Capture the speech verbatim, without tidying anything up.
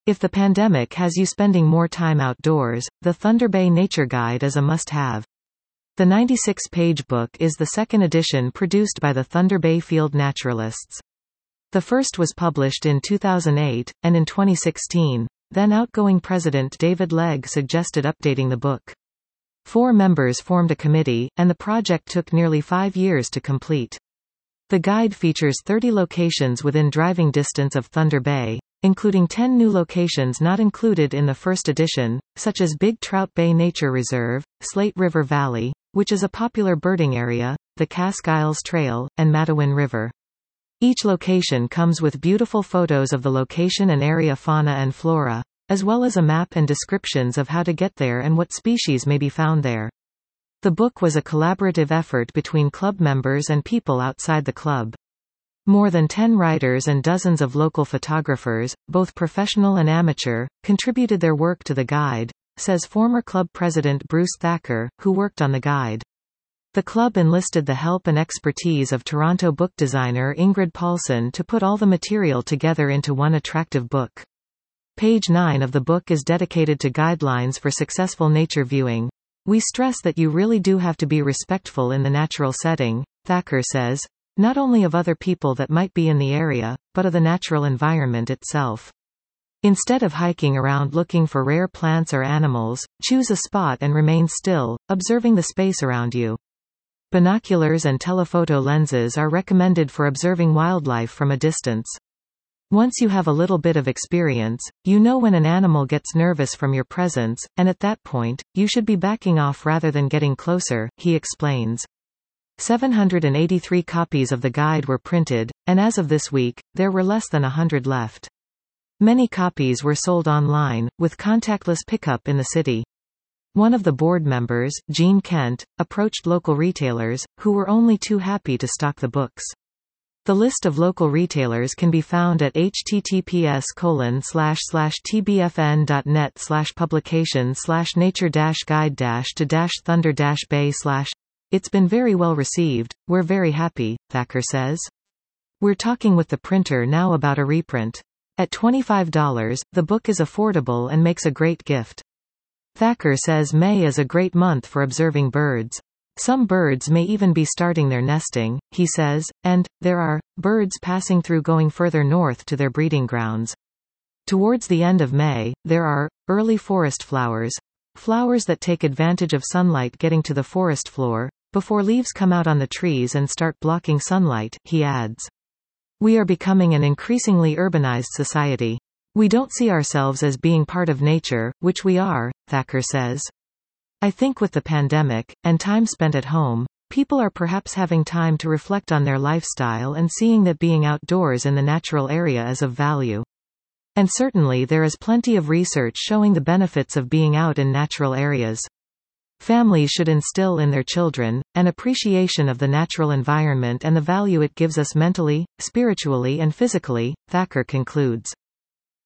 If the pandemic has you spending more time outdoors, the Thunder Bay Nature Guide is a must-have. The ninety-six page book is the second edition produced by the Thunder Bay Field Naturalists. The first was published in two thousand eight, and in twenty sixteen, then outgoing President David Legg suggested updating the book. Four members formed a committee, and the project took nearly five years to complete. The guide features thirty locations within driving distance of Thunder Bay, including ten new locations not included in the first edition, such as Big Trout Bay Nature Reserve, Slate River Valley, which is a popular birding area, the Cask Isles Trail, and Matawan River. Each location comes with beautiful photos of the location and area fauna and flora, as well as a map and descriptions of how to get there and what species may be found there. The book was a collaborative effort between club members and people outside the club. More than ten writers and dozens of local photographers, both professional and amateur, contributed their work to the guide, says former club president Bruce Thacker, who worked on the guide. The club enlisted the help and expertise of Toronto book designer Ingrid Paulson to put all the material together into one attractive book. Page nine of the book is dedicated to guidelines for successful nature viewing. We stress that you really do have to be respectful in the natural setting, Thacker says, not only of other people that might be in the area, but of the natural environment itself. Instead of hiking around looking for rare plants or animals, choose a spot and remain still, observing the space around you. Binoculars and telephoto lenses are recommended for observing wildlife from a distance. Once you have a little bit of experience, you know when an animal gets nervous from your presence, and at that point, you should be backing off rather than getting closer, he explains. seven hundred eighty-three copies of the guide were printed, and as of this week, there were less than a hundred left. Many copies were sold online, with contactless pickup in the city. One of the board members, Jean Kent, approached local retailers, who were only too happy to stock the books. The list of local retailers can be found at https colon slash slash tbfn.net slash publication slash nature dash guide dash to dash thunder dash bay slash. It's been very well received, we're very happy, Thacker says. We're talking with the printer now about a reprint. At twenty-five dollars, the book is affordable and makes a great gift. Thacker says May is a great month for observing birds. Some birds may even be starting their nesting, he says, and there are birds passing through going further north to their breeding grounds. Towards the end of May, there are early forest flowers, flowers that take advantage of sunlight getting to the forest floor, before leaves come out on the trees and start blocking sunlight, he adds. We are becoming an increasingly urbanized society. We don't see ourselves as being part of nature, which we are, Thacker says. I think with the pandemic, and time spent at home, people are perhaps having time to reflect on their lifestyle and seeing that being outdoors in the natural area is of value. And certainly there is plenty of research showing the benefits of being out in natural areas. Families should instill in their children an appreciation of the natural environment and the value it gives us mentally, spiritually and physically, Thacker concludes.